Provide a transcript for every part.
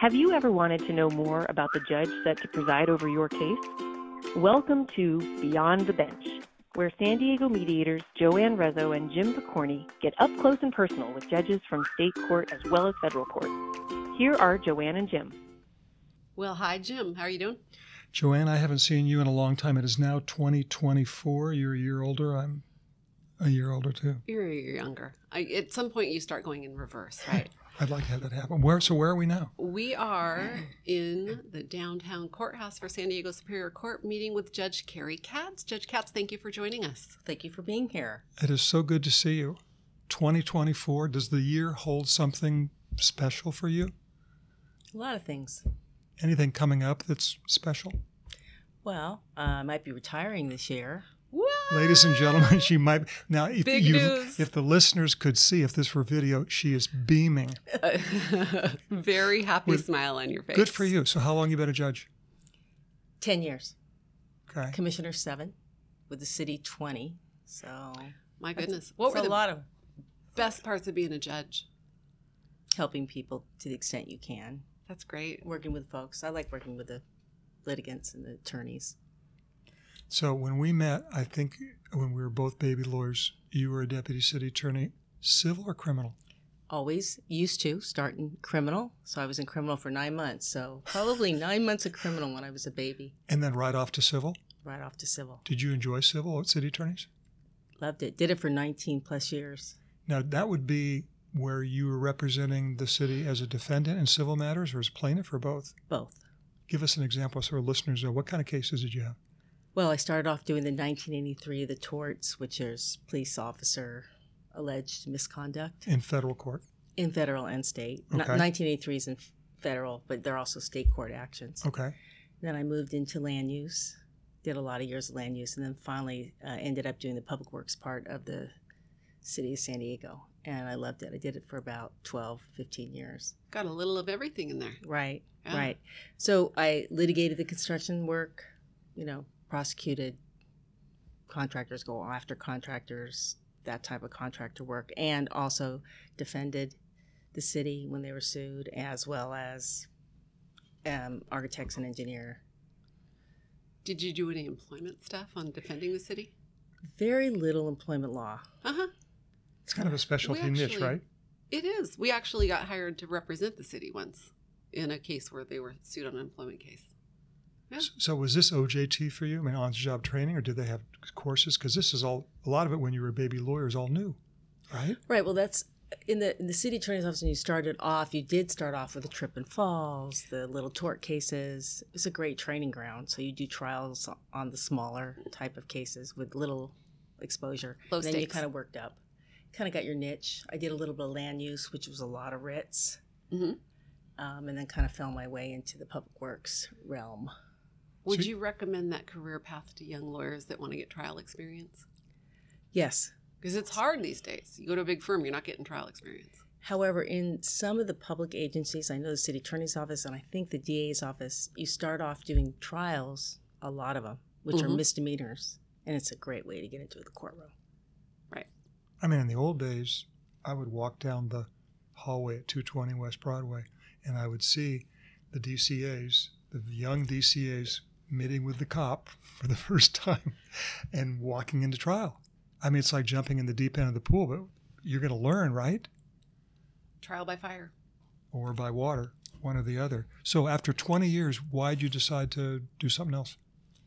Have you ever wanted to know more about the judge set to preside over your case? Welcome to Beyond the Bench, where San Diego mediators Joanne Rezzo and Jim Picorni get up close and personal with judges from state court as well as federal court. Here are Joanne and Jim. Well, hi, Jim. How are you doing? Joanne, I haven't seen you in a long time. It is now 2024. You're a year older. I'm a year older, too. You're younger. At some point, you start going in reverse, right? I'd like to have that happen. So where are we now? We are in the downtown courthouse for San Diego Superior Court meeting with Judge Carrie Katz. Judge Katz, thank you for joining us. Thank you for being here. It is so good to see you. 2024, does the year hold something special for you? A lot of things. Anything coming up that's special? Well, I might be retiring this year. What? Ladies and gentlemen, she might. Now, Big news. If the listeners could see, if this were video, she is beaming. Very happy smile on your face. Good for you. So how long you been a judge? 10 years. Okay. Commissioner 7, with the city 20. So, my goodness. What were a lot of best parts of being a judge? Helping people to the extent you can. That's great. Working with folks. I like working with the litigants and the attorneys. So when we met, I think when we were both baby lawyers, you were a deputy city attorney, civil or criminal? Always used to start in criminal. So I was in criminal for 9 months. So probably 9 months of criminal when I was a baby. And then right off to civil? Right off to civil. Did you enjoy civil at city attorneys? Loved it. Did it for 19 plus years. Now, that would be where you were representing the city as a defendant in civil matters or as plaintiff or both? Both. Give us an example so our listeners know. What kind of cases did you have? Well, I started off doing the 1983, the torts, which is police officer alleged misconduct. In federal court? In federal and state. Okay. 1983 is in federal, but they're also state court actions. Okay. Then I moved into land use, did a lot of years of land use, and then finally ended up doing the public works part of the city of San Diego. And I loved it. I did it for about 12, 15 years. Got a little of everything in there. Right, Yeah. right. So I litigated the construction work, prosecuted contractors, go after contractors, that type of contractor work, and also defended the city when they were sued, as well as architects and engineer. Did you do any employment stuff on defending the city? Very little employment law. Uh-huh. It's kind of a specialty niche, right? It is. We actually got hired to represent the city once in a case where they were sued on an employment case. Yeah. So was this OJT for you? I mean, on-the-job training, or did they have courses? Because this is a lot of it when you were a baby lawyer is all new, right? Right. Well, that's in the city attorney's office. When you did start off with the trip and falls, the little tort cases. It's a great training ground. So you do trials on the smaller type of cases with little exposure. Low and then stakes. you kind of worked up. Kind of got your niche. I did a little bit of land use, which was a lot of writs. Mm-hmm. And then kind of fell my way into the public works realm. Would you recommend that career path to young lawyers that want to get trial experience? Yes. Because it's hard these days. You go to a big firm, you're not getting trial experience. However, in some of the public agencies, I know the city attorney's office and I think the DA's office, you start off doing trials, a lot of them, which are misdemeanors. And it's a great way to get into the courtroom. Right. I mean, in the old days, I would walk down the hallway at 220 West Broadway, and I would see the DCAs, the young DCAs, meeting with the cop for the first time and walking into trial. I mean, it's like jumping in the deep end of the pool, but you're going to learn, right? Trial by fire. Or by water, one or the other. So after 20 years, why did you decide to do something else?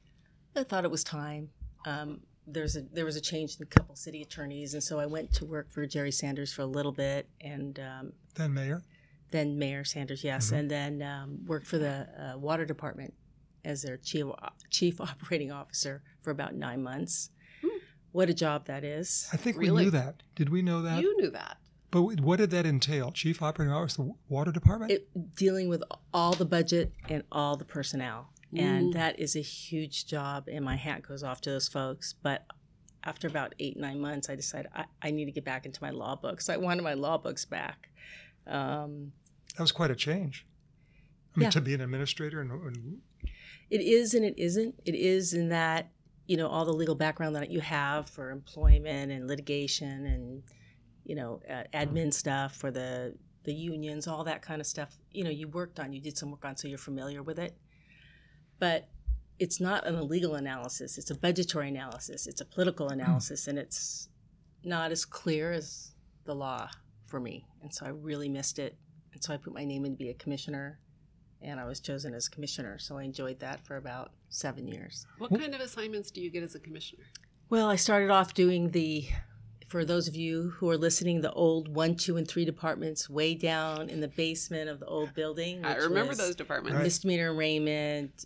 I thought it was time. There was a change in a couple city attorneys, and so I went to work for Jerry Sanders for a little bit, and Then mayor? Then Mayor Sanders, yes, and then worked for the water department as their chief operating officer for about 9 months. What a job that is. I think we Really? knew that. Did we know that? You knew that. But what did that entail? Chief operating officer, the water department? Dealing with all the budget and all the personnel. And that is a huge job, and my hat goes off to those folks. But after about 8-9 months, I decided I need to get back into my law books. I wanted my law books back. That was quite a change. I mean, to be an administrator and It is and it isn't. It is in that, all the legal background that you have for employment and litigation and, admin stuff for the the unions, all that kind of stuff, you did some work on, so you're familiar with it. But it's not an legal analysis. It's a budgetary analysis. It's a political analysis, and it's not as clear as the law for me. And so I really missed it. And so I put my name in to be a commissioner, and I was chosen as commissioner. So I enjoyed that for about 7 years. What kind of assignments do you get as a commissioner? Well, I started off doing for those of you who are listening, the old 1, 2, and 3 departments way down in the basement of the old building. I remember those departments. Right. Misdemeanor arraignment,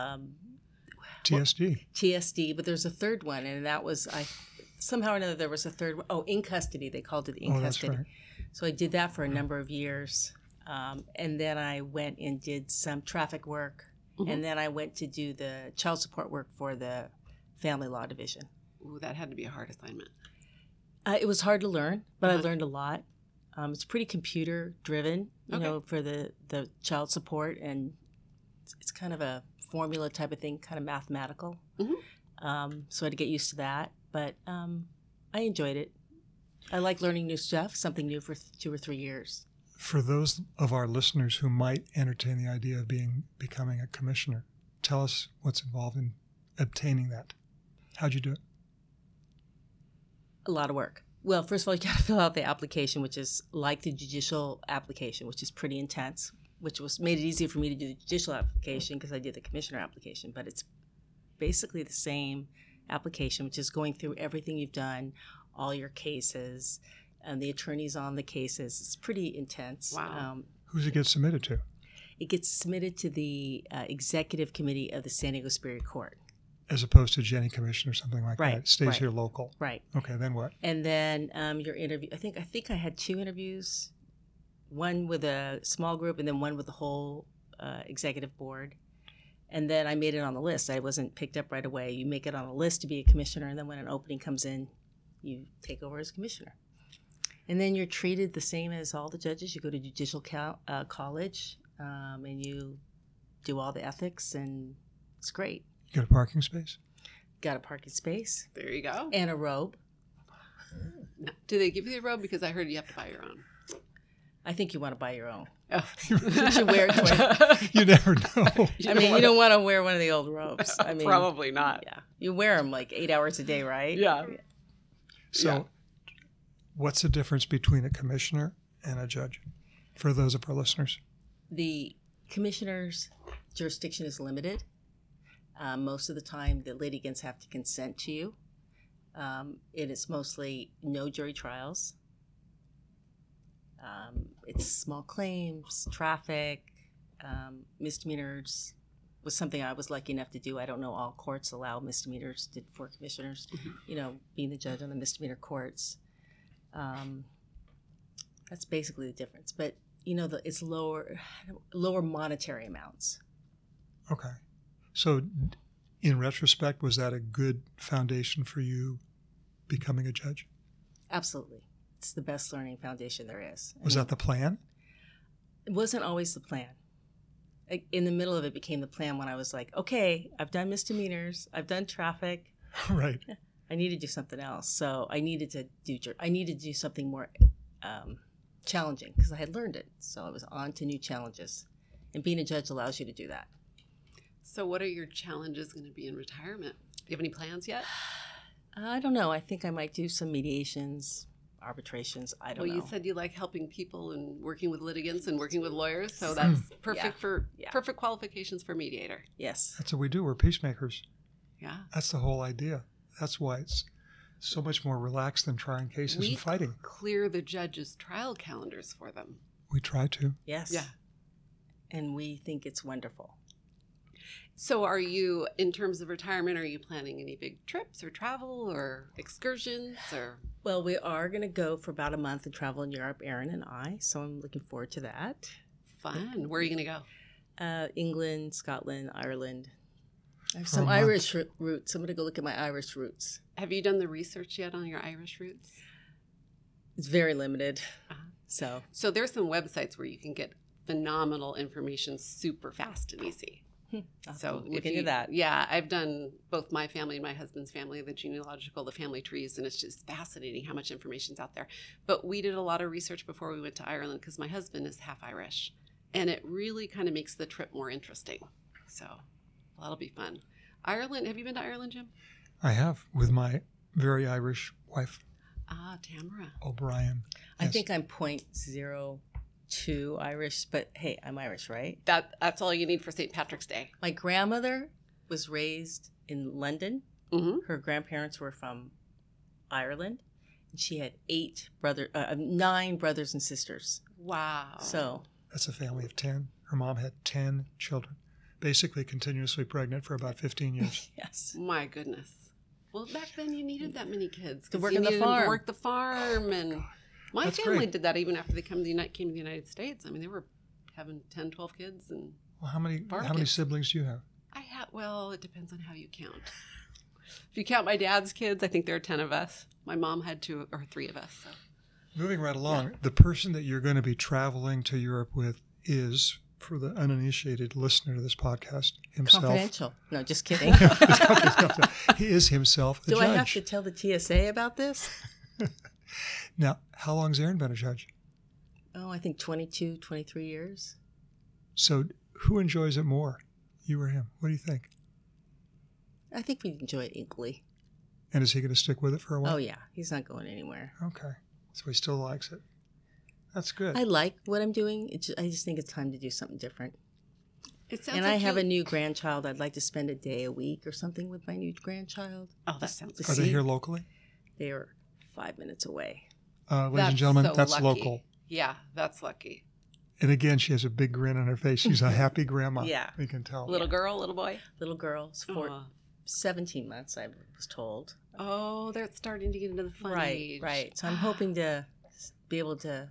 TSD. TSD, but there's a third one, and that was, somehow or another there was a third one. Oh, in custody. They called it in custody. That's right. So I did that for a number of years. And then I went and did some traffic work. Mhm. And then I went to do the child support work for the Family Law Division. Ooh, that had to be a hard assignment. It was hard to learn, but I Uh-huh. learned a lot. It's pretty computer driven, Okay. for the child support, and it's kind of a formula type of thing, kind of mathematical. Mhm. So I had to get used to that, but I enjoyed it. I like learning new stuff, something new for 2 or 3 years. For those of our listeners who might entertain the idea of becoming a commissioner, tell us what's involved in obtaining that. How'd you do it? A lot of work. Well, first of all, you got to fill out the application, which is like the judicial application, which is pretty intense, which made it easier for me to do the judicial application because I did the commissioner application. But it's basically the same application, which is going through everything you've done, all your cases, and the attorneys on the cases. It's pretty intense. Wow. Who's it get submitted to? It gets submitted to the executive committee of the San Diego Superior Court. As opposed to Jenny Commission or something like Right, that. It stays right. here local. Right. Okay, then what? And then your interview, I think I had 2 interviews, one with a small group and then one with the whole executive board. And then I made it on the list. I wasn't picked up right away. You make it on a list to be a commissioner, and then when an opening comes in, you take over as commissioner. And then you're treated the same as all the judges. You go to judicial college, and you do all the ethics, and it's great. You got a parking space? Got a parking space There you go. and a robe. Now, do they give you the robe? Because I heard you have to buy your own. I think you want to buy your own. Oh. Since you wear it You never know. I mean, you don't want to wear one of the old robes. I mean, Probably not. Yeah, you wear them like 8 hours a day, right? Yeah. So, Yeah. what's the difference between a commissioner and a judge for those of our listeners? The commissioner's jurisdiction is limited. Most of the time, the litigants have to consent to you. It is mostly no jury trials. It's small claims, traffic, misdemeanors was something I was lucky enough to do. I don't know all courts allow misdemeanors for commissioners, being the judge on the misdemeanor courts. That's basically the difference. But, it's lower monetary amounts. Okay. So, in retrospect, was that a good foundation for you becoming a judge? Absolutely. It's the best learning foundation there is. Was that the plan? It wasn't always the plan. In the middle of it became the plan when I was like, okay, I've done misdemeanors, I've done traffic, Right. I need to do something else. So I needed to do something more challenging because I had learned it. So I was on to new challenges. And being a judge allows you to do that. So what are your challenges going to be in retirement? Do you have any plans yet? I don't know. I think I might do some mediations, arbitrations. I don't know. Well, you said you like helping people and working with litigants and working with lawyers, so that's perfect perfect qualifications for mediator. Yes. That's what we do. We're peacemakers. Yeah. That's the whole idea. That's why it's so much more relaxed than trying cases and fighting. Clear the judges' trial calendars for them. We try to. Yes. Yeah. And we think it's wonderful. So are you, in terms of retirement, are you planning any big trips or travel or excursions or? Well, we are going to go for about a month and travel in Europe, Erin and I. So I'm looking forward to that. Fun. Where are you going to go? England, Scotland, Ireland. I have For some a month. Irish roots. I'm going to go look at my Irish roots. Have you done the research yet on your Irish roots? It's very limited. So there's some websites where you can get phenomenal information super fast and easy. I'll So have to look if into you, that. yeah, I've done both my family and my husband's family, the genealogical, the family trees, and it's just fascinating how much information's out there. But we did a lot of research before we went to Ireland because my husband is half Irish, and it really kind of makes the trip more interesting. So that'll be fun. Ireland, have you been to Ireland, Jim? I have, with my very Irish wife, Tamara. O'Brien. I Yes. think I'm 0.02 Irish, but hey, I'm Irish, right? That's all you need for St. Patrick's Day. My grandmother was raised in London. Mm-hmm. Her grandparents were from Ireland. And she had 9 brothers and sisters. Wow. So That's a family of 10. Her mom had 10 children, basically continuously pregnant for about 15 years. yes, My goodness. Well, back then you needed that many kids To 'cause work you on the needed them to farm. work the farm, and my That's family great. did that even after they came to the United States. I mean, they were having 10, 12 kids, and Well, how many Bargain. siblings do you have? well, it depends on how you count. If you count my dad's kids, I think there are 10 of us. My mom had 2 or 3 of us. So. Moving right along, the person that you're going to be traveling to Europe with is, for the uninitiated listener to this podcast, himself. confidential. No, just kidding. He is himself a Do judge. I have to tell the TSA about this? Now, how long's Aaron been a judge? Oh, I think 22, 23 years. So who enjoys it more, you or him? What do you think? I think we enjoy it equally. And is he going to stick with it for a while? Oh, yeah. He's not going anywhere. Okay. So he still likes it. That's good. I like what I'm doing. I just think it's time to do something different. It sounds And like I have you- a new grandchild. I'd like to spend a day a week or something with my new grandchild. Oh, that sounds to Are they see. here locally? They are 5 minutes away. Ladies and gentlemen, so that's lucky. local. Yeah, that's lucky. And again, she has a big grin on her face. She's a happy grandma. Yeah. We can tell. Little girl, little boy. Little girls, Aw. 17 months, I was told. Oh, they're starting to get into the fun age. Right. So I'm hoping to be able to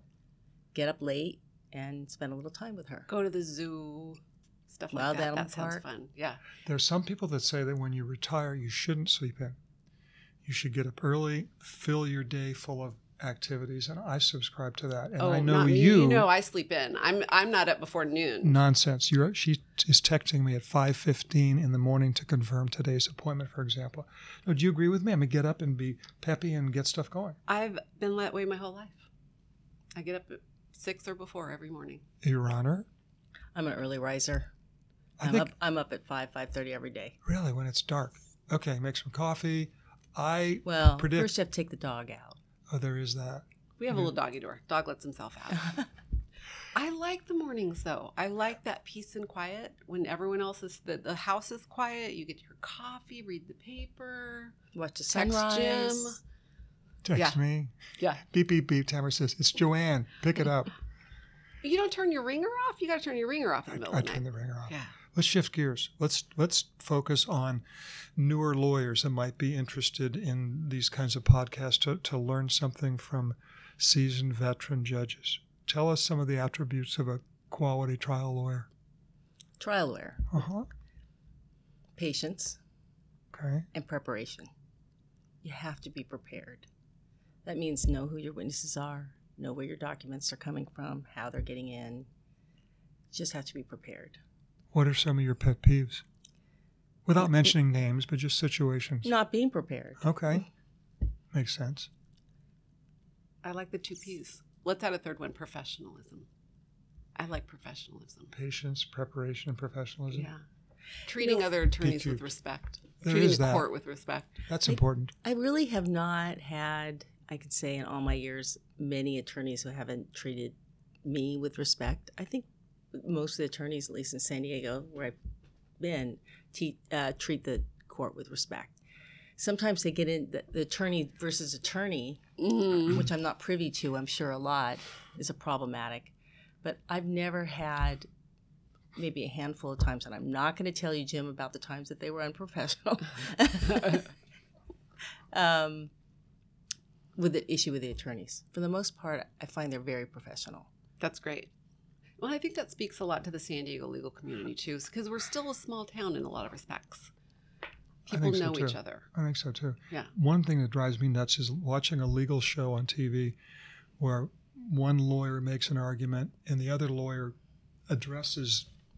get up late and spend a little time with her. Go to the zoo, stuff like Wild that. Animal That sounds Park. fun. Yeah. There are some people that say that when you retire, you shouldn't sleep in. You should get up early, fill your day full of activities, and I subscribe to that. And I know not me. you. You know I sleep in. I'm not up before noon. Nonsense. She is texting me at 5:15 in the morning to confirm today's appointment, for example. No, do you agree with me? I'm going to get up and be peppy and get stuff going. I've been that way my whole life. I get up at 6 or before every morning. Your Honor, I'm an early riser. I think I'm up at 5:30 every day. really when it's dark. Okay, make some coffee. I Well, predict. first you have to take the dog out. Oh, there is that. We have a little doggy door. Dog lets himself out. I like the mornings though. I like that peace and quiet when everyone else is the house is quiet. You get your coffee, read the paper, Watch the text sunrise. Jim. Text Yeah. me. Yeah. Beep, beep, beep. Tamara says, it's Joanne. Pick it up. You don't turn your ringer off. You got to turn your ringer off in the middle I of the turn night. the ringer off. Yeah. Let's shift gears. Let's focus on newer lawyers that might be interested in these kinds of podcasts to learn something from seasoned veteran judges. Tell us some of the attributes of a quality trial lawyer. Trial lawyer. Uh-huh. Patience Okay. and preparation. You have to be prepared. That means know who your witnesses are, know where your documents are coming from, how they're getting in. You just have to be prepared. What are some of your pet peeves? Without mentioning names, but just situations. Not being prepared. Okay. Makes sense. I like the 2 P's. Let's add a third one, professionalism. I like professionalism. Patience, preparation, and professionalism. Yeah. Treating other attorneys PQ. with respect. There Treating is the that. court with respect. That's important. I really have not had, I could say in all my years, many attorneys who haven't treated me with respect. I think most of the attorneys, at least in San Diego, where I've been, treat the court with respect. Sometimes they get in, the attorney versus attorney, Mm-hmm. which I'm not privy to, I'm sure a lot, is a problematic. But I've never had, maybe a handful of times, and I'm not going to tell you, Jim, about the times that they were unprofessional, with the issue with the attorneys. For the most part, I find they're very professional. That's great. Well, I think that speaks a lot to the San Diego legal community, too, because we're still a small town in a lot of respects. People think so, know too. each other. I think so too. Yeah. One thing that drives me nuts is watching a legal show on TV where one lawyer makes an argument and the other lawyer addresses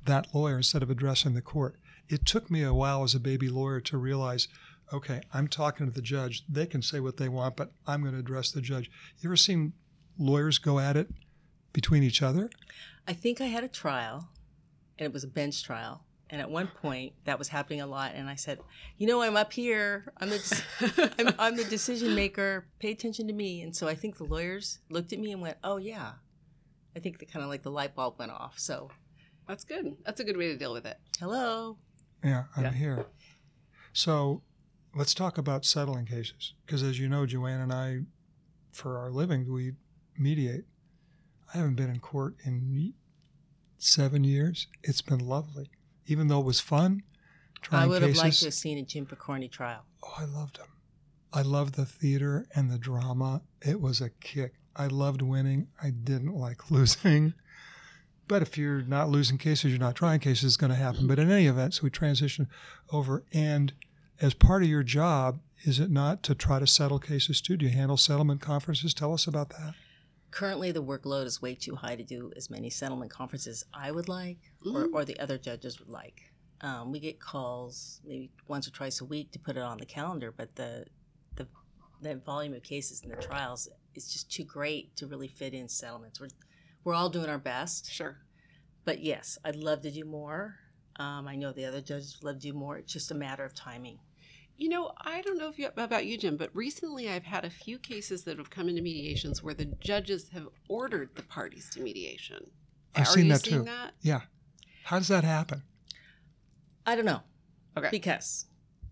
that lawyer instead of addressing the court. It took me a while as a baby lawyer to realize, okay, I'm talking to the judge. They can say what they want, but I'm going to address the judge. You ever seen lawyers go at it between each other? I think I had a trial, and it was a bench trial. And at one point, that was happening a lot. And I said, I'm up here. I'm the decision maker. Pay attention to me. And so I think the lawyers looked at me and went, oh, yeah. I think the kind of like the light bulb went off. So That's good. That's a good way to deal with it. hello. Yeah, I'm here. So let's talk about settling cases. Because as you know, Joanne and I, for our living, we mediate. I haven't been in court in 7 years. It's been lovely. Even though it was fun trying I would have cases. liked to have seen a Jim Picorni trial. Oh, I loved him. I loved the theater and the drama. It was a kick. I loved winning. I didn't like losing. But if you're not losing cases, you're not trying cases, it's going to happen. But in any event, so we transitioned over. And as part of your job, is it not to try to settle cases too? Do you handle settlement conferences? Tell us about that. Currently, the workload is way too high to do as many settlement conferences I would like or the other judges would like. We get calls maybe once or twice a week to put it on the calendar, but the volume of cases and the trials is just too great to really fit in settlements. We're all doing our best. Sure. But yes, I'd love to do more. I know the other judges would love to do more. It's just a matter of timing. I don't know about you, Jim, but recently I've had a few cases that have come into mediations where the judges have ordered the parties to mediation. I've seen that seeing too. That? Yeah. How does that happen? I don't know. Okay. Because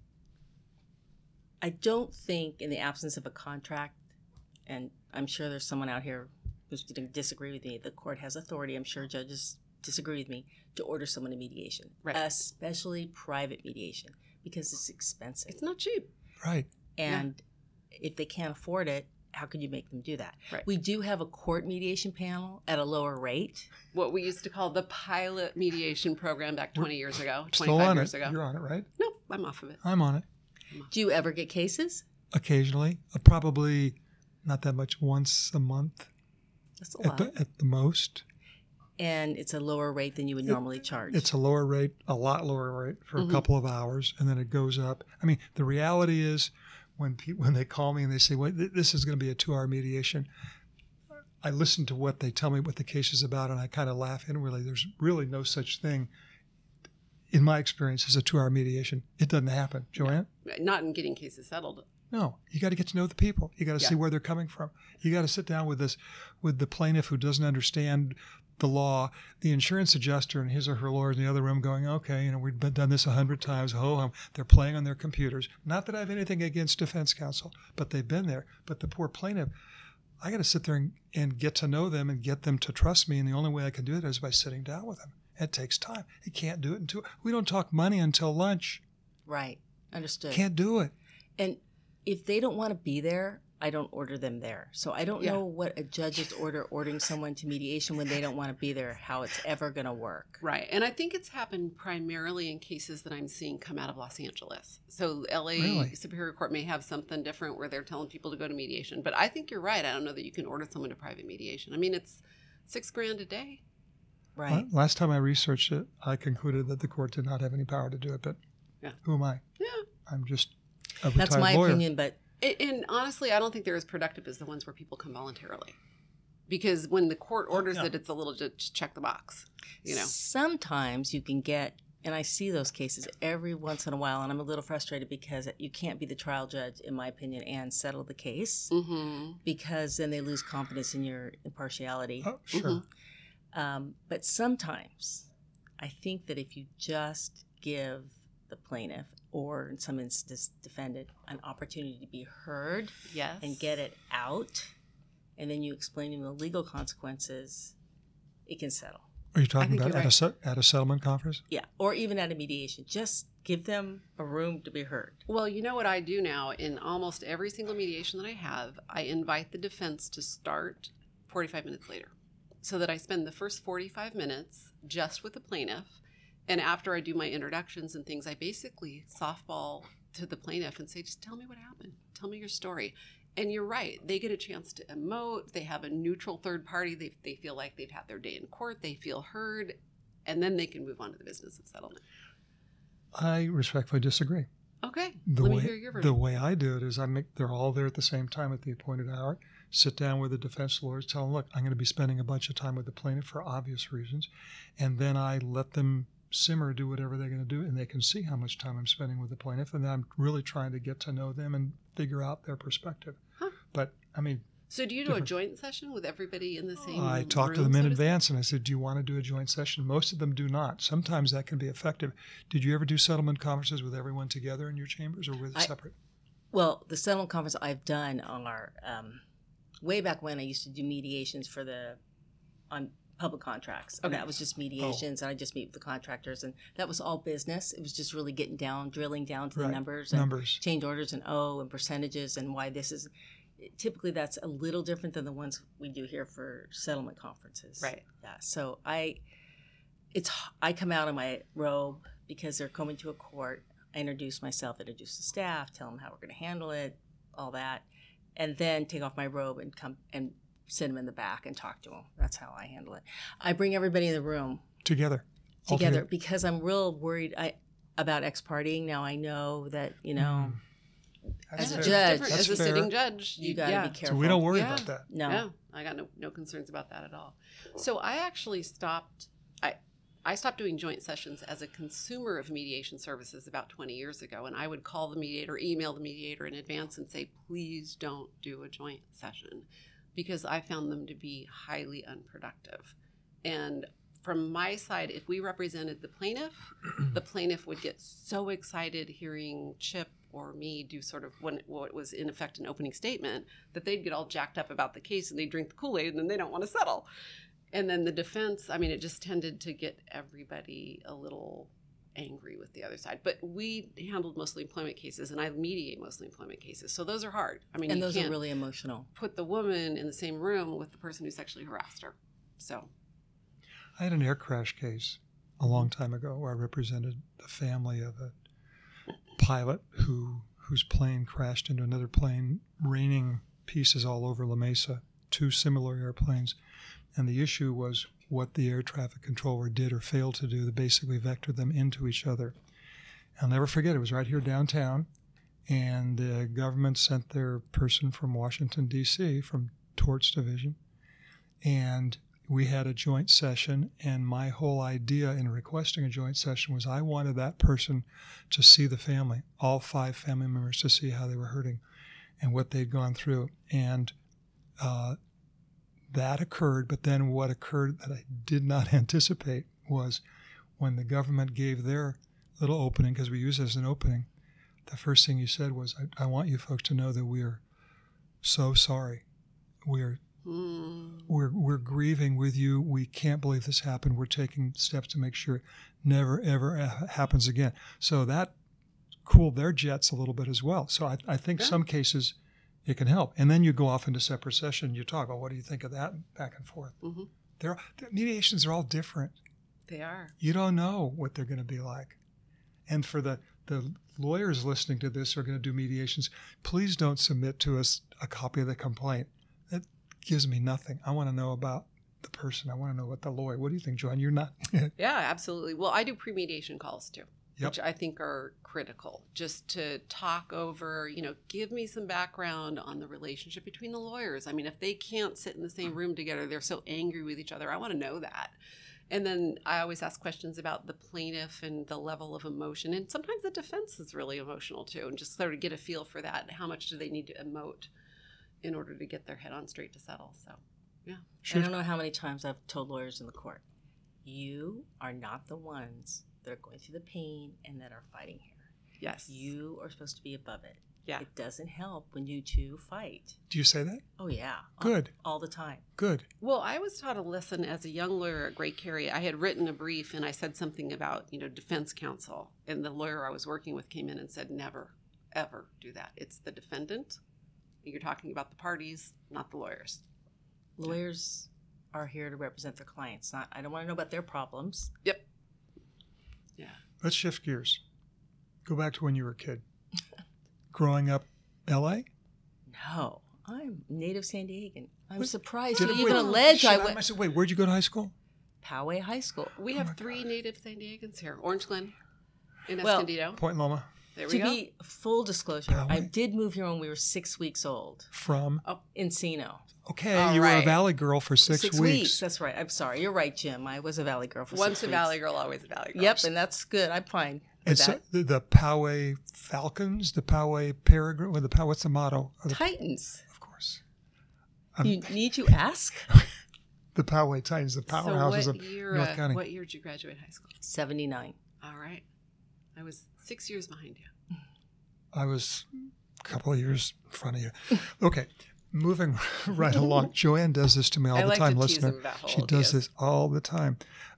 I don't think in the absence of a contract, and I'm sure there's someone out here who's going to disagree with me, the court has authority, I'm sure judges disagree with me, to order someone to mediation, Right. especially private mediation, because it's expensive. It's not cheap. Right. And if they can't afford it, how could you make them do that? Right. We do have a court mediation panel at a lower rate. What we used to call the pilot mediation program back 20 years ago, Still 25 on years it. ago. You're on it, right? Nope, I'm off of it. I'm on it. Do you ever get cases? Occasionally. Probably not that much, once a month That's a lot. at the most. And it's a lower rate than you would normally charge. It's a lower rate, a lot lower rate for a couple of hours, and then it goes up. I mean, the reality is when they call me and they say, well, this is going to be a 2-hour mediation, I listen to what they tell me what the case is about, and I kind of laugh inwardly. There's really no such thing, in my experience, as a 2-hour mediation. It doesn't happen. Joanne? Not in getting cases settled. No, you got to get to know the people. You got to see where they're coming from. You got to sit down with the plaintiff who doesn't understand the law, the insurance adjuster and his or her lawyer in the other room going, okay, we've done this 100 times. They're playing on their computers. Not that I have anything against defense counsel, but they've been there. But the poor plaintiff, I got to sit there and get to know them and get them to trust me. And the only way I can do it is by sitting down with them. It takes time. You can't do it we don't talk money until lunch. Right. Understood. Can't do it. And if they don't want to be there, I don't order them there. So I don't know what a judge's ordering someone to mediation when they don't want to be there, how it's ever going to work. Right. And I think it's happened primarily in cases that I'm seeing come out of Los Angeles. So LA Really? Superior Court may have something different where they're telling people to go to mediation. But I think you're right. I don't know that you can order someone to private mediation. I mean, it's $6,000 a day. Right. Last time I researched it, I concluded that the court did not have any power to do it, but who am I? Yeah. I'm just a retired That's my lawyer. opinion, but And honestly, I don't think they're as productive as the ones where people come voluntarily. Because when the court orders it, it's a little just check the box, sometimes you can get, and I see those cases every once in a while, and I'm a little frustrated because you can't be the trial judge, in my opinion, and settle the case because then they lose confidence in your impartiality. Oh, sure. But sometimes I think that if you just give the plaintiff or in some instances defendant an opportunity to be heard and get it out, and then you explain to them the legal consequences, it can settle. Are you talking about you're at a settlement conference? Yeah, or even at a mediation. Just give them a room to be heard. Well, you know what I do now in almost every single mediation that I have, I invite the defense to start 45 minutes later so that I spend the first 45 minutes just with the plaintiff. And after I do my introductions and things, I basically softball to the plaintiff and say, just tell me what happened. Tell me your story. And you're right. They get a chance to emote. They have a neutral third party. They feel like they've had their day in court. They feel heard. and then they can move on to the business of settlement. I respectfully disagree. Okay, The let way, me hear your version. The way I do it is they're all there at the same time at the appointed hour, sit down with the defense lawyers, tell them, look, I'm going to be spending a bunch of time with the plaintiff for obvious reasons, and then I let them simmer, do whatever they're going to do, and they can see how much time I'm spending with the plaintiff, and then I'm really trying to get to know them and figure out their perspective. Huh. But, I mean, So do you do a joint session with everybody in the same I talked to room, them in so to speak? advance, and I said, do you want to do a joint session? Most of them do not. Sometimes that can be effective. Did you ever do settlement conferences with everyone together in your chambers, or were they separate? Well, the settlement conference I've done are way back when I used to do mediations on public contracts. And Okay. that was just mediations, and I just meet with the contractors, and that was all business. It was just really drilling down to the Right. numbers and Numbers. change orders and and percentages and why this is. Typically, that's a little different than the ones we do here for settlement conferences. Right. Yeah. So I come out in my robe because they're coming to a court. I introduce myself, introduce the staff, tell them how we're going to handle it, all that, and then take off my robe and come and sit them in the back and talk to them. That's how I handle it. I bring everybody in the room Together. together because I'm real worried about ex-partying. Now I know that, That's as a fair. judge, Different. That's As a fair. sitting judge, you got to yeah. be careful. So we don't worry Yeah. about that. No. Yeah, I got no concerns about that at all. So I actually stopped. I stopped doing joint sessions as a consumer of mediation services about 20 years ago, and I would call the mediator, email the mediator in advance, and say, please don't do a joint session, because I found them to be highly unproductive. And from my side, if we represented the plaintiff would get so excited hearing Chip or me do sort of what was in effect an opening statement that they'd get all jacked up about the case and they'd drink the Kool-Aid and then they don't want to settle. And then the defense, I mean, it just tended to get everybody a little angry with the other side. But we handled mostly employment cases, and I mediate mostly employment cases. So those are hard. I mean, And you those can't are really emotional. put the woman in the same room with the person who sexually harassed her. So, I had an air crash case a long time ago where I represented the family of a pilot whose plane crashed into another plane, raining pieces all over La Mesa, two similar airplanes. And the issue was what the air traffic controller did or failed to do that basically vectored them into each other. I'll never forget, it was right here downtown, and the government sent their person from Washington, D.C., from Torts Division, and we had a joint session, and my whole idea in requesting a joint session was I wanted that person to see the family, all 5 family members, to see how they were hurting and what they'd gone through. And that occurred, but then what occurred that I did not anticipate was when the government gave their little opening, because we use it as an opening, the first thing you said was, I want you folks to know that we are so sorry. We're grieving with you. We can't believe this happened. We're taking steps to make sure it never, ever happens again. So that cooled their jets a little bit as well. So I think some cases it can help. And then you go off into separate session. You talk, what do you think of that? Back and forth. mm-hmm. The mediations are all different. They are. You don't know what they're going to be like. And for the lawyers listening to this who are going to do mediations, please don't submit to us a copy of the complaint. That gives me nothing. I want to know about the person. I want to know what the lawyer. What do you think, Joanne? You're not. Yeah, absolutely. Well, I do pre-mediation calls too, Yep. which I think are critical, just to talk over, give me some background on the relationship between the lawyers. I mean, if they can't sit in the same room together, they're so angry with each other. I want to know that. And then I always ask questions about the plaintiff and the level of emotion. And sometimes the defense is really emotional too, and just sort of get a feel for that. How much do they need to emote in order to get their head on straight to settle? So, yeah. Sure. I don't know how many times I've told lawyers in the court, you are not the ones that are going through the pain and that are fighting here. Yes. You are supposed to be above it. Yeah. It doesn't help when you two fight. Do you say that? Oh, yeah. Good. All the time. Good. Well, I was taught a lesson as a young lawyer at Great Carey. I had written a brief and I said something about, defense counsel. And the lawyer I was working with came in and said, never, ever do that. It's the defendant. You're talking about the parties, not the lawyers. Lawyers are here to represent their clients. I don't want to know about their problems. Yep. Yeah. Let's shift gears. Go back to when you were a kid. Growing up, L.A.? No. I'm native San Diegan. I'm What? surprised Did you it- even wait, allege shit, I I went. must have- wait, where'd you go to high school? Poway High School. We have 3 native San Diegans here. Orange Glen in Well, Escondido. Point Loma. There we To go. be full disclosure, I Poway. did move here when we were 6 weeks old. From. Encino. Okay, All you were a right. Valley girl for 6 weeks. That's right. I'm sorry. You're right, Jim. I was a Valley girl for 6 Once weeks. a Valley girl, always a Valley girl. Yep, and that's good. I'm fine with And so that. the Poway Falcons, the Poway Peregrine, or the what's the motto? Titans. Of course. You need to ask? The Poway Titans, the powerhouses so of what year, North County. what year did you graduate high school? 79. All right. I was 6 years behind you. I was a couple of years in front of you. Okay, moving right along. Joanne does this to me all I the like time, to tease listener. him about how She old he does is. this all the time.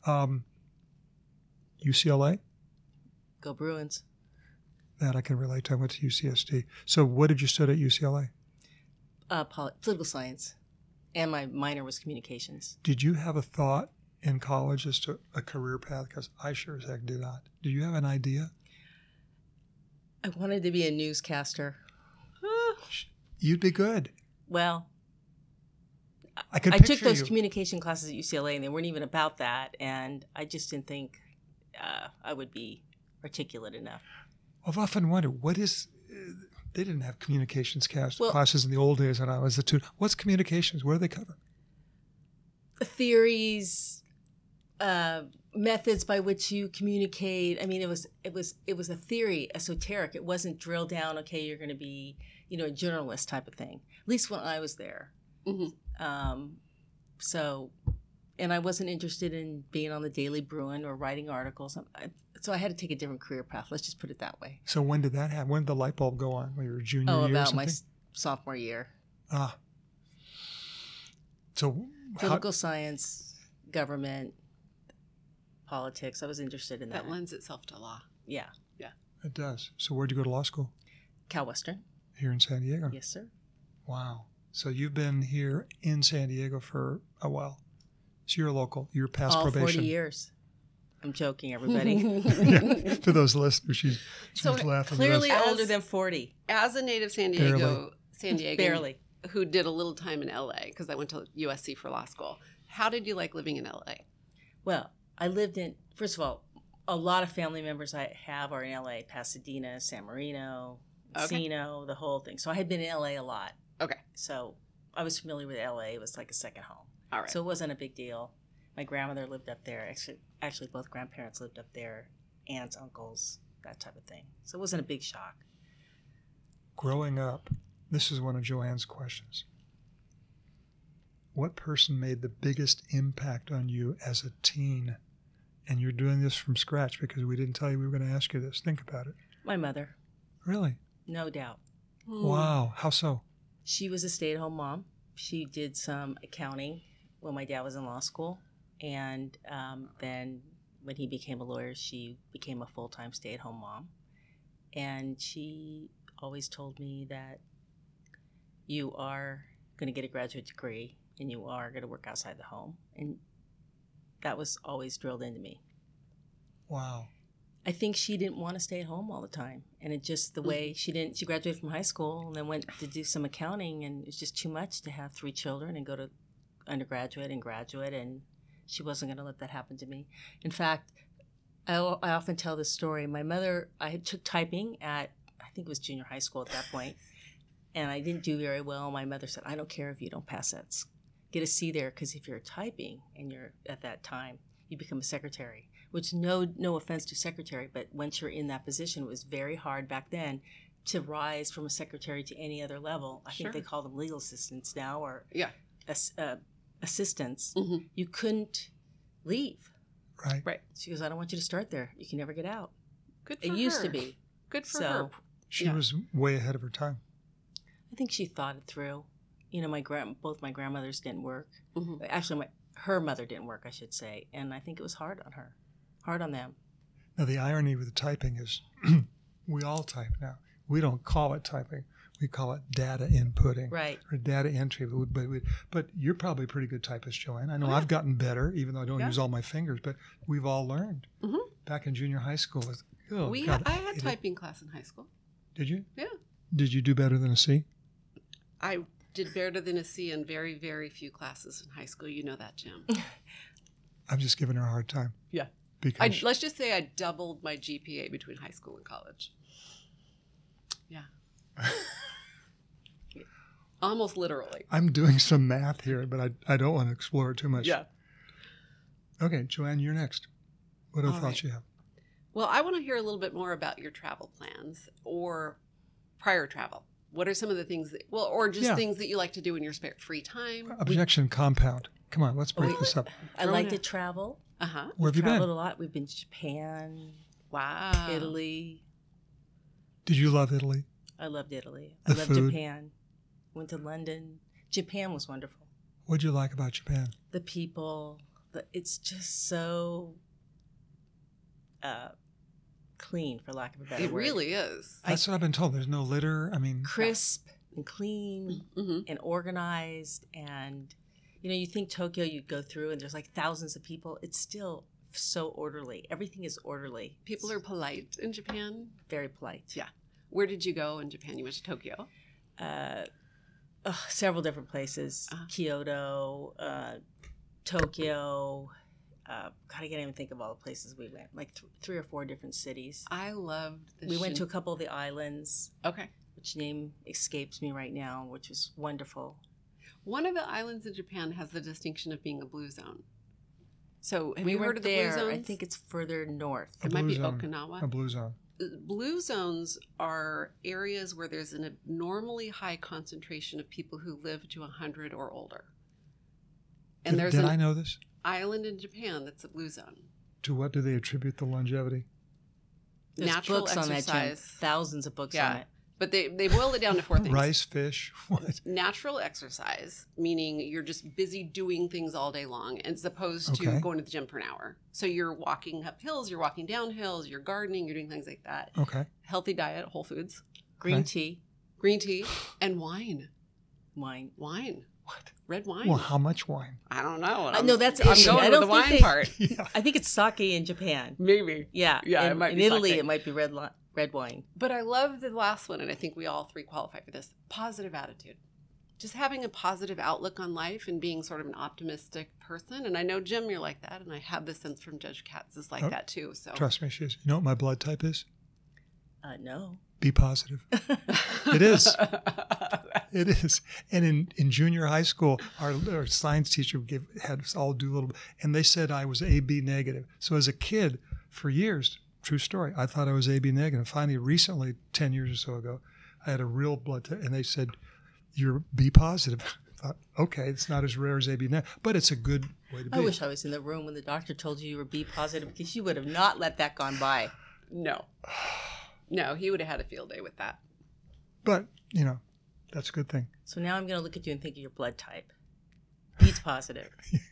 UCLA, Go Bruins. that I can relate to. I went to UCSD. So what did you study at UCLA? Political science. And my minor was communications. Did you have a thought in college as to a career path? Because I sure as heck did not. Do you have an idea? I wanted to be a newscaster. You'd be good. Well, I could I picture took those you. communication classes at UCLA, and they weren't even about that. And I just didn't think I would be articulate enough. I've often wondered, what is... they didn't have communications Well- classes in the old days when I was a student. What's communications? What do they cover? Theories, methods by which you communicate. I mean, it was a theory, esoteric. It wasn't drilled down. Okay, you're going to be, a journalist type of thing. At least when I was there. Mm-hmm. So, and I wasn't interested in being on the Daily Bruin or writing articles. So I had to take a different career path. Let's just put it that way. So when did that happen? When did the light bulb go on? When you were a junior year or About something? my sophomore year. Ah. So Political science, government, politics. I was interested in that. That lends itself to law. Yeah. it does. So where'd you go to law school? Cal Western. Here in San Diego? Yes, sir. Wow. So you've been here in San Diego for a while. So you're local. You're past All probation. 40 years. I'm joking, everybody. Yeah. For those listeners, she's So laughing. Clearly As- older than 40. As a native San Diego, Barely. who did a little time in LA, because I went to USC for law school, how did you like living in LA? Well, I lived in, first of all, a lot of family members I have are in LA, Pasadena, San Marino, Okay. Encino, the whole thing. So I had been in LA a lot. Okay. So I was familiar with LA. It was like a second home. All right. So it wasn't a big deal. My grandmother lived up there. Actually, both grandparents lived up there, aunts, uncles, that type of thing. So it wasn't a big shock. Growing up, this is one of Joanne's questions. What person made the biggest impact on you as a teen? And you're doing this from scratch because we didn't tell you we were going to ask you this. Think about it. My mother, Really? no doubt. Wow. How so? She was a stay-at-home mom. She did some accounting when my dad was in law school. And then when he became a lawyer, she became a full-time stay-at-home mom. And she always told me that you are going to get a graduate degree and you are going to work outside the home. And that was always drilled into me. Wow. I think she didn't want to stay at home all the time. And it just the way she graduated from high school and then went to do some accounting, and it's just too much to have 3 children and go to undergraduate and graduate, and she wasn't going to let that happen to me. In fact, I often tell this story. My mother, I took typing at, I think it was junior high school at that point, and I didn't do very well. My mother said, I don't care if you don't pass that. Get a C there, because if you're typing and you're at that time, you become a secretary. Which no offense to secretary, but once you're in that position, it was very hard back then to rise from a secretary to any other level. I Sure. think they call them legal assistants now, or Yeah. assistants. Mhm. You couldn't leave. Right. Right. She goes, I don't want you to start there. You can never get out. Good for It her. used to be. Good for So- her. She Yeah. was way ahead of her time. I think she thought it through. Both my grandmothers didn't work. Mhm. Actually, her mother didn't work, I should say, and I think it was hard on her, hard on them. Now, the irony with the typing is we all type now. We don't call it typing. We call it data inputting Right. or data entry. But you're probably a pretty good typist, Joanne. I know Oh, yeah. I've gotten better, even though I don't Yeah. use all my fingers, but we've all learned. Mhm. Back in junior high school. Oh, I God, had hated it. typing class in high school. Did you? Yeah. Did you do better than a C? I did better than a C in very, very few classes in high school. You know that, Jim. I'm just giving her a hard time. Yeah. Because Let's just say I doubled my GPA between high school and college. Yeah. Almost literally. I'm doing some math here, but I don't want to explore it too much. Yeah. Okay, Joanne, you're next. What other All thoughts right. you have? Well, I want to hear a little bit more about your travel plans or prior travel. What are some of the things that, or just Yeah. things that you like to do in your free time? Objection compound. Come on, let's break Wait. this up. I like to travel. Uh-huh. Where have you Traveled been? a lot. We've been to Japan, Wow. Italy. Did you love Italy? I loved Italy. The I loved food? Japan. Went to London. Japan was wonderful. What'd you like about Japan? The people. It's just so clean, for lack of a better It word. really is. That's what I've been told. There's no litter. I mean, Crisp and clean Mm-hmm. and organized. And, you think Tokyo, you'd go through and there's like thousands of people. It's still so orderly. Everything is orderly. People are polite in Japan. very polite. Yeah. Where did you go in Japan? You went to Tokyo. Several different places. Uh-huh. Kyoto, Tokyo. God, I can't even think of all the places we went. Like 3 or 4 different cities. I loved the We went to a couple of the islands, Okay. which name escapes me right now, which was wonderful. One of the islands in Japan has the distinction of being a blue zone. So have We you heard weren't of the there. blue zones? I think it's further north. A it might blue be zone. Okinawa. a blue zone. Blue zones are areas where there's an abnormally high concentration of people who live to 100 or older. And there's Did an I know this? island in Japan that's a blue zone. To what do they attribute the longevity? There's Natural books on that, Jim. exercise. Thousands of books Yeah. on it. But they boil it down to 4 things. Rice, fish, what? Natural exercise, meaning you're just busy doing things all day long, as opposed to Okay. going to the gym for an hour. So you're walking up hills, you're walking down hills, you're gardening, you're doing things like that. Okay. Healthy diet, whole foods, Green Okay. tea, green tea, and wine. wine. Wine. What? Red wine. Well, how much wine? I don't know. No, that's I'm Asian. going I with don't the think wine they- part. Yeah. I think it's sake in Japan. Maybe. Yeah. Yeah, it In, might in be Italy, sake. it might be red wine. But I love the last one, and I think we all 3 qualify for this. Positive attitude. Just having a positive outlook on life and being sort of an optimistic person. And I know, Jim, you're like that, and I have the sense from Judge Katz is like Oh, that too. So Trust me, she is. You know what my blood type is? No. Be positive. It is. It is. And in junior high school, our science teacher had us all do a little, and they said I was AB negative. So as a kid, for years, true story, I thought I was AB negative. Finally, recently, 10 years or so ago, I had a real blood test, and they said, you're B positive. I thought, okay, it's not as rare as AB negative, but it's a good way to be. I wish I was in the room when the doctor told you were B positive, because you would have not let that gone by. no. No, he would have had a field day with that. But, that's a good thing. So now I'm going to look at you and think of your blood type. B's positive.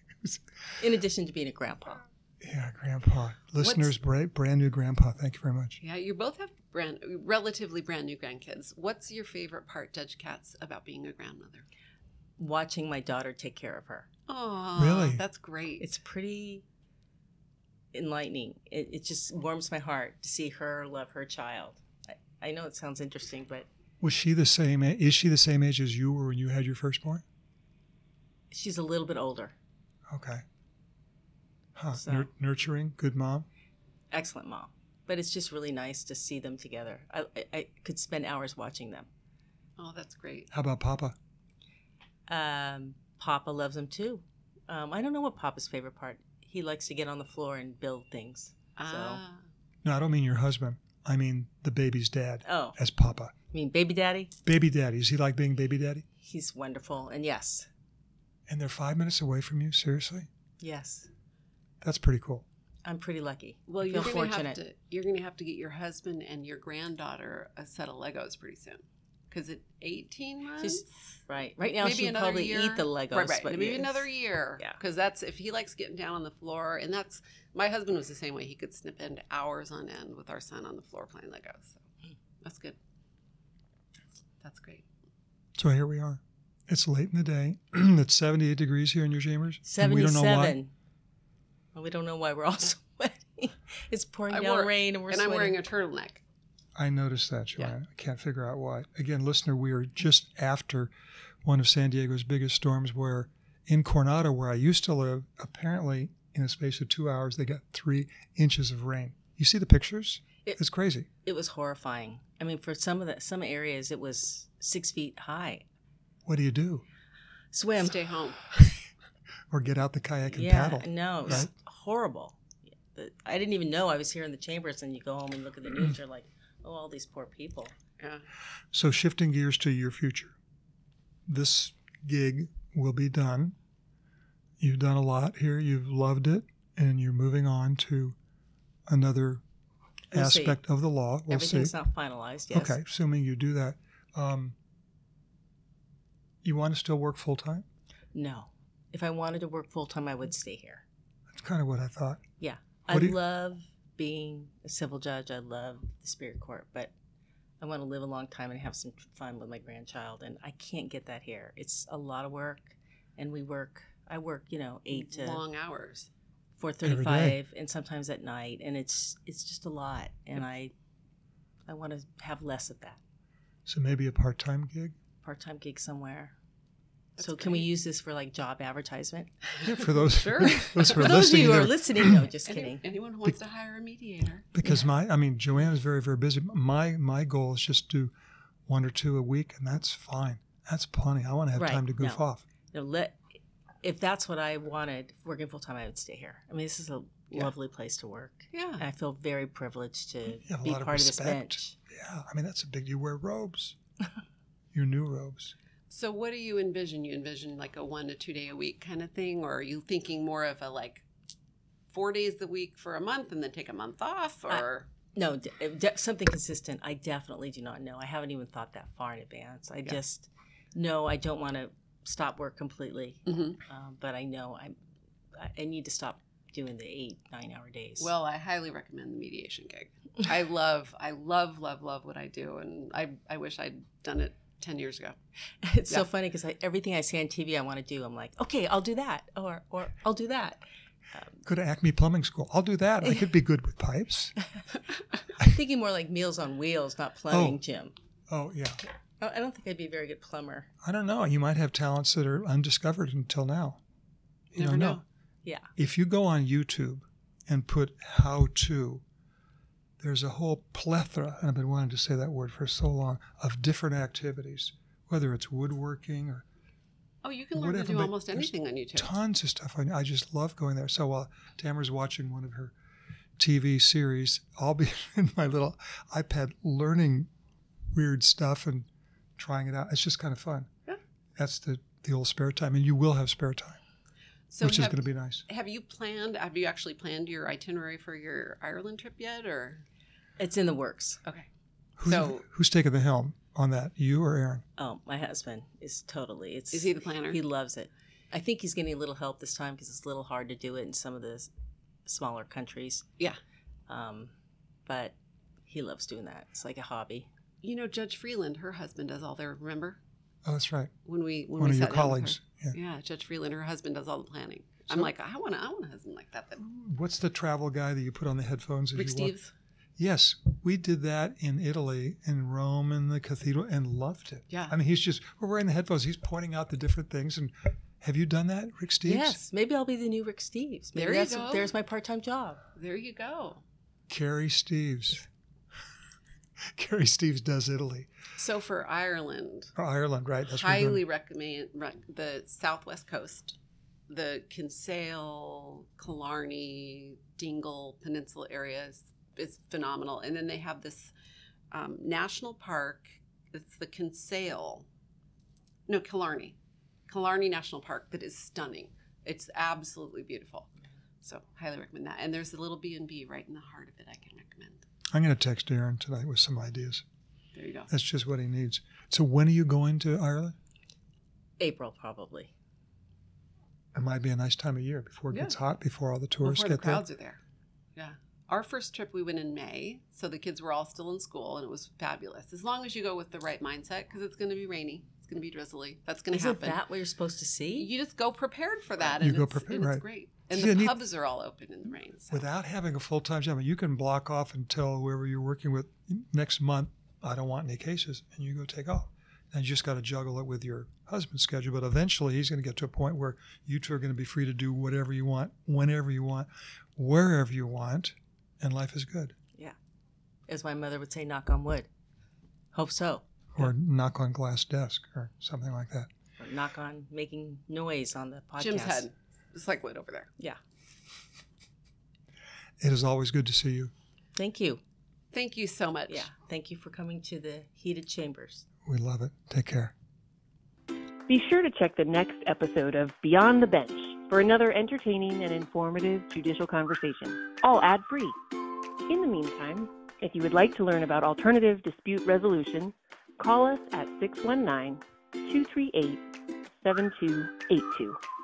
In addition to being a grandpa. Yeah, Grandpa. Listeners, brand new Grandpa. Thank you very much. Yeah, you both have relatively brand new grandkids. What's your favorite part, Judge Katz, about being a grandmother? Watching my daughter take care of her. Oh, Really? That's great. It's pretty enlightening. It just warms my heart to see her love her child. I know it sounds interesting, but Was she the same? Is she the same age as you were when you had your firstborn? she's a little bit older. Okay. Huh. So- Nurturing, good mom. Excellent mom. But it's just really nice to see them together. I could spend hours watching them. Oh, that's great. How about Papa? Papa loves them too. I don't know what Papa's favorite part. He likes to get on the floor and build things. Ah, No, I don't mean your husband. I mean the baby's dad Oh, as Papa. I mean, baby daddy? Baby daddy. Does he like being baby daddy? He's wonderful. And yes, And they're 5 minutes away from you? Seriously? yes, That's pretty cool. I'm pretty lucky. well, I you're feel gonna fortunate. have to get your husband and your granddaughter a set of Legos pretty soon. Because at 18 months, She's- Right. Right now, maybe she'll another probably year. eat the Legos. Right. But Maybe yes. another year. Yeah. Because that's if he likes getting down on the floor, and that's my husband was the same way. He could snip into hours on end with our son on the floor playing Legos. So that's good. That's great. So here we are. It's late in the day. It's 78 degrees here in your chambers. And we don't know why. 77. Well, we don't know why we're all sweating. It's pouring down rain and we're and sweating. I'm wearing a turtleneck. I noticed that, Joanne. Yeah. I can't figure out why. Again, listener, we are just after one of San Diego's biggest storms where in Coronado, where I used to live, apparently in a space of 2 hours, they got 3 inches of rain. You see the pictures? It's crazy. It was horrifying. I mean, for some areas, it was 6 feet high. What do you do? Swim. Stay home. Or get out the kayak and Yeah, paddle? no, it was right? horrible. I didn't even know I was here in the chambers, and you go home and look at the news, you're like, oh, all these poor people. Yeah. So shifting gears to your future. This gig will be done. You've done a lot here. You've loved it, and you're moving on to another We'll aspect of the law. We'll Everything's see. not finalized, yes. Okay, assuming you do that. You want to still work full-time? No. If I wanted to work full-time, I would stay here. That's kind of what I thought. Yeah. What I do you- love being a civil judge. I love the Spirit Court, but I want to live a long time and have some fun with my grandchild, and I can't get that here. It's a lot of work, and I work, 8 to Long hours. 4:35, and sometimes at night, and it's just a lot, and I want to have less of that. So maybe a part-time gig? Part-time gig somewhere. That's So can we great. use this for like job advertisement? Yeah, for those, Sure. those who For are those of listening, you who are there- listening, no, just kidding. Anyone who wants to hire a mediator. because Joanne is very, very busy. My goal is just do 1 or 2 a week, and that's fine. That's plenty. I want to have Right, time to goof no. off. If that's what I wanted, working full time, I would stay here. I mean, this is a lovely place to work. Yeah. And I feel very privileged to You have a be lot of part of this respect. bench. Yeah, that's a big. You wear robes, your new robes. So what do you envision? You envision like a 1 to 2 day a week kind of thing, or are you thinking more of a like 4 days a week for a month and then take a month off, or No, something consistent. I definitely do not know. I haven't even thought that far in advance. I just know I don't want to stop work completely, Mhm. but I know I need to stop doing the 8-9 hour days. Well, I highly recommend the mediation gig. I love what I do, and I wish I'd done it 10 years ago. it's so yeah. funny because everything I see on TV I want to do, I'm like, okay, I'll do that, or I'll do that. Go to Acme Plumbing School. I'll do that. I could be good with pipes. I'm thinking more like Meals on Wheels, not plumbing, Jim. Oh yeah. I don't think I'd be a very good plumber. I don't know. You might have talents that are undiscovered until now. You Never don't know. Yeah. If you go on YouTube and put "how to," there's a whole plethora, and I've been wanting to say that word for so long, of different activities, whether it's woodworking or Oh, you can learn to whatever, do but almost there's anything on YouTube. tons of stuff. I just love going there. So while Tamara's watching one of her TV series, I'll be in my little iPad learning weird stuff and trying it out. It's just kind of fun. Yeah. That's the old spare time, and you will have spare time, So which is going to be nice. Have you actually planned your itinerary for your Ireland trip yet, or? It's in the works. Okay. Who's taking the helm on that, you or Aaron? Oh, my husband is totally. Is he the planner? He loves it. I think he's getting a little help this time because it's a little hard to do it in some of the smaller countries. Yeah. But he loves doing that. It's like a hobby. You know, Judge Freeland, her husband does all their, remember? Oh, that's right. When we One of sat your down with colleagues. her. Yeah. Yeah, Judge Freeland, her husband does all the planning. I'm So- like, I want a husband like that. What's the travel guy that you put on the headphones? As Rick you walk? Steves. Yes, we did that in Italy, in Rome, in the cathedral, and loved it. Yeah. We're wearing the headphones. He's pointing out the different things. And have you done that, Rick Steves? Yes, maybe I'll be the new Rick Steves. Maybe There you go. There's my part-time job. There you go. Carrie Steves. Carrie Steves does Italy. So for Ireland, Or Ireland, right? That's where we're highly going. recommend the southwest coast, the Kinsale, Killarney, Dingle Peninsula areas is phenomenal. And then they have this national park. It's the Killarney National Park that is stunning. It's absolutely beautiful. So highly recommend that. And there's a little B&B right in the heart of it I can recommend. I'm going to text Aaron tonight with some ideas. There you go. That's just what he needs. So when are you going to Ireland? April, probably. It might be a nice time of year before it Yeah. gets hot, before all the tourists Before the get there. crowds are there. Yeah. Our first trip we went in May, so the kids were all still in school, and it was fabulous. As long as you go with the right mindset, because it's going to be rainy, it's going to be drizzly. That's going to Isn't happen. that what you're supposed to see? You just go prepared for that, You and go it's, prepared, and right. it's great. And See, I the need- pubs are all open in the rain. So. Without having a full-time job, you can block off and tell whoever you're working with next month, I don't want any cases, and you go take off. And you just got to juggle it with your husband's schedule. But eventually he's going to get to a point where you two are going to be free to do whatever you want, whenever you want, wherever you want, and life is good. Yeah. As my mother would say, knock on wood. Hope so. Or knock on glass desk or something like that. Or knock on making noise on the podcast. Jim's head. It's like wood over there. Yeah. It is always good to see you. Thank you. Thank you so much. Yeah. Thank you for coming to the Heated Chambers. We love it. Take care. Be sure to check the next episode of Beyond the Bench for another entertaining and informative judicial conversation, all ad-free. In the meantime, if you would like to learn about alternative dispute resolution, call us at 619-238-7282.